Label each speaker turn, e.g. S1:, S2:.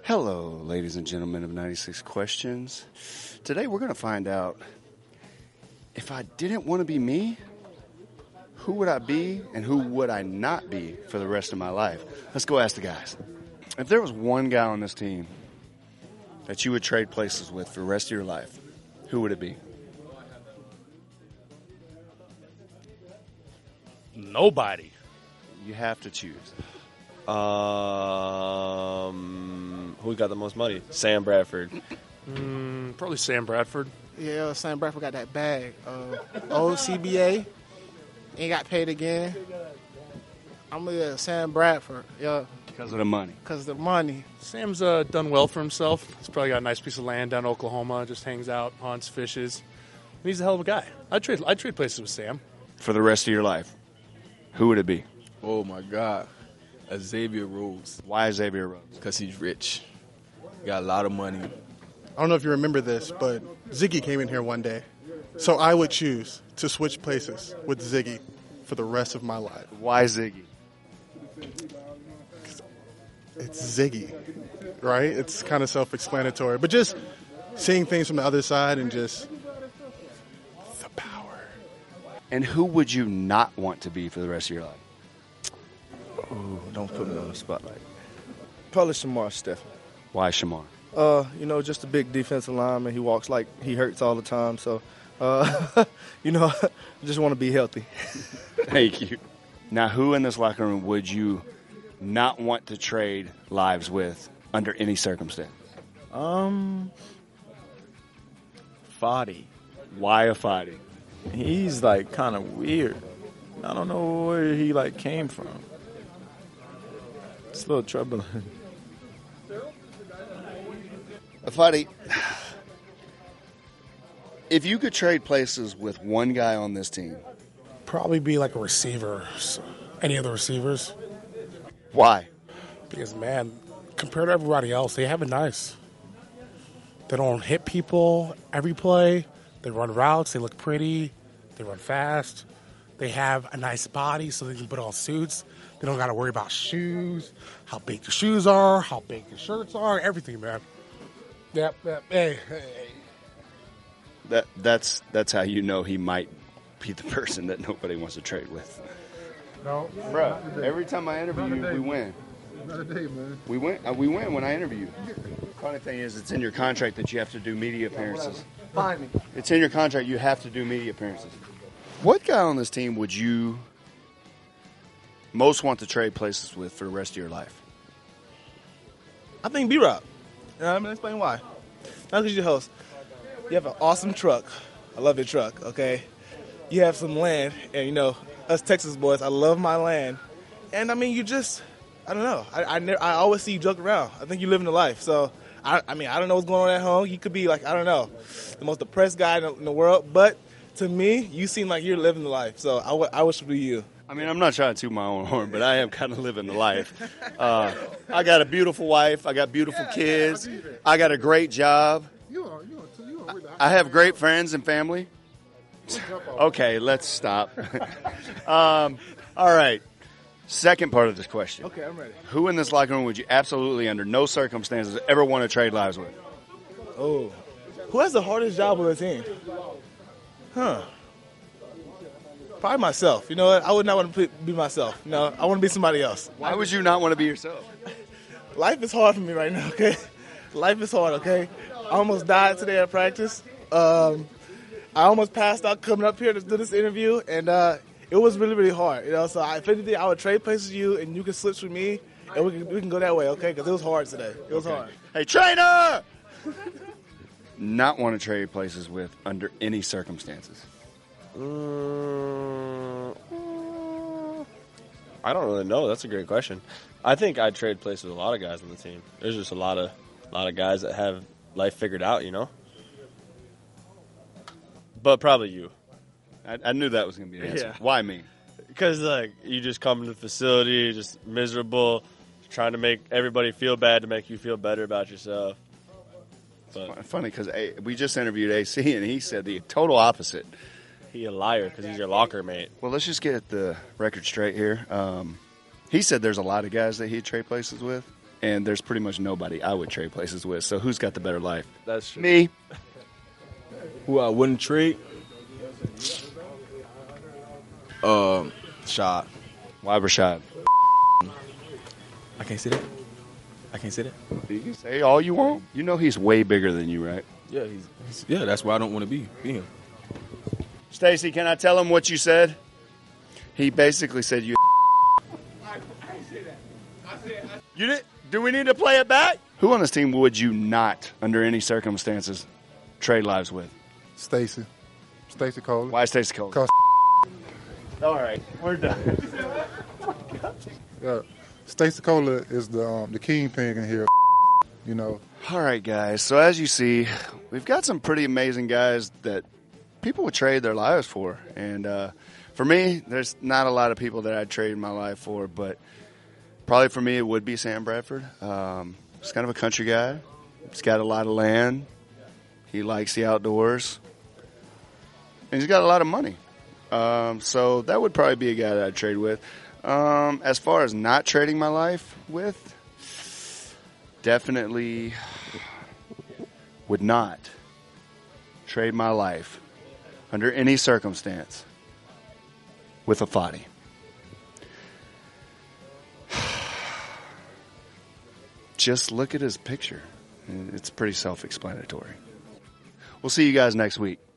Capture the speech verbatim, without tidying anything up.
S1: Hello, ladies and gentlemen of ninety-six Questions. Today we're going to find out, if I didn't want to be me, who would I be and who would I not be for the rest of my life? Let's go ask the guys. If there was one guy on this team that you would trade places with for the rest of your life, who would it be?
S2: Nobody.
S1: You have to choose.
S3: Um, who got the most money? Sam Bradford.
S2: Mm, probably Sam Bradford.
S4: Yeah, Sam Bradford got that bag. Uh, old C B A, ain't got paid again. I'm with uh, Sam Bradford, yeah.
S1: Because of the money.
S4: Because of the money.
S2: Sam's uh, done well for himself. He's probably got a nice piece of land down in Oklahoma, just hangs out, hunts, fishes. He's a hell of a guy. I'd trade, I'd trade places with Sam.
S1: For the rest of your life, who would it be?
S5: Oh, my God. Xavier Rhodes.
S1: Why Xavier Rhodes?
S5: Because he's rich. He got a lot of money.
S6: I don't know if you remember this, but Ziggy came in here one day. So I would choose to switch places with Ziggy for the rest of my life.
S1: Why Ziggy?
S6: It's Ziggy, right? It's kind of self-explanatory. But just seeing things from the other side and just the power.
S1: And who would you not want to be for the rest of your life?
S7: Ooh, don't put me on the spotlight. Probably Shamar Stephen.
S1: Why Shamar?
S7: Uh, you know, just a big defensive lineman. He walks like he hurts all the time. So, uh, you know, I just want to be healthy.
S1: Thank you. Now, who in this locker room would you not want to trade lives with under any circumstance?
S7: Um, Fadi.
S1: Why a Fadi?
S7: He's like kind of weird. I don't know where he like came from. It's a little troubling.
S1: Fadi, if you could trade places with one guy on this team,
S8: probably be like a receiver. Any of the receivers.
S1: Why?
S8: Because, man, compared to everybody else, they have it nice. They don't hit people every play. They run routes. They look pretty. They run fast. They have a nice body so they can put on suits. They don't got to worry about shoes, how big the shoes are, how big the shirts are, everything, man. Yep, yep. Hey, hey.
S1: That that's that's how you know he might be the person that nobody wants to trade with.
S8: No,
S1: bro. Every time I interview you, we win.
S6: Not a day, man.
S1: We win. Uh, we win when I interview you. Funny thing is, it's in your contract that you have to do media appearances.
S6: Find me.
S1: It's in your contract. You have to do media appearances. What guy on this team would you most want to trade places with for the rest of your life?
S7: I think B-Rob. You know, I'm going to explain why. Not because you're the host. You have an awesome truck. I love your truck, okay? You have some land, and, you know, us Texas boys, I love my land. And, I mean, you just, I don't know. I I, never, I always see you joke around. I think you're living the life. So, I, I mean, I don't know what's going on at home. You could be, like, I don't know, the most depressed guy in the, in the world. But to me, you seem like you're living the life. So, I, w- I wish it would be you.
S1: I mean, I'm not trying to toot my own horn, but I am kind of living the life. Uh, I got a beautiful wife. I got beautiful kids. I got a great job. I have great friends and family. Okay, let's stop. um, all right. Second part of this question.
S7: Okay, I'm ready.
S1: Who in this locker room would you absolutely, under no circumstances, ever want to trade lives with?
S7: Oh. Who has the hardest job on the team? Huh. Probably myself. You know what? I would not want to be myself. No, I want to be somebody else.
S1: Why would you not want to be yourself?
S7: Life is hard for me right now, okay? Life is hard, okay? I almost died today at practice. Um, I almost passed out coming up here to do this interview, and uh, it was really, really hard. You know, so I, if anything, I would trade places with you, and you can switch with me, and we can we can go that way, okay? Because it was hard today. It was
S1: Okay.
S7: hard.
S1: Hey, trainer! Not want to trade places with under any circumstances.
S3: Mm, I don't really know. That's a great question. I think I'd trade places with a lot of guys on the team. There's just a lot of a lot of guys that have life figured out, you know. But probably you.
S1: I, I knew that was going to be the answer.
S3: Yeah.
S1: Why me?
S3: Because like you just come to the facility, just miserable, trying to make everybody feel bad to make you feel better about yourself. But
S1: funny because we just interviewed A C and he said the total opposite.
S3: He a liar because he's your locker mate.
S1: Well, let's just get the record straight here. Um, he said there's a lot of guys that he'd trade places with. and there's pretty much nobody I would trade places with. So who's got the better life?
S3: That's true.
S1: Me.
S5: Who I wouldn't trade? Um, Shad.
S1: Why Rashad?
S5: I can't say that. I can't say that.
S1: You can say all you want. You know he's way bigger than you, right?
S5: Yeah, he's, he's yeah. That's why I don't want to be be him.
S1: Stacy, can I tell him what you said? He basically said you. You did? Do we need to play it back? Who on this team would you not, under any circumstances, trade lives with?
S6: Stacy. Stacy Cole.
S1: Why Stacy Cole?
S6: Cause
S1: All right, we're done.
S6: yeah, Stacy Cola is the um, the kingpin in here. You know.
S1: All right, guys. So as you see, we've got some pretty amazing guys that people would trade their lives for. And uh, for me, there's not a lot of people that I'd trade my life for, but probably for me it would be Sam Bradford. Um, he's kind of a country guy. He's got a lot of land. He likes the outdoors. And he's got a lot of money. Um, so that would probably be a guy that I'd trade with. Um, as far as not trading my life with, definitely would not trade my life under any circumstance with a Fadi. Just look at his picture. It's pretty self-explanatory. We'll see you guys next week.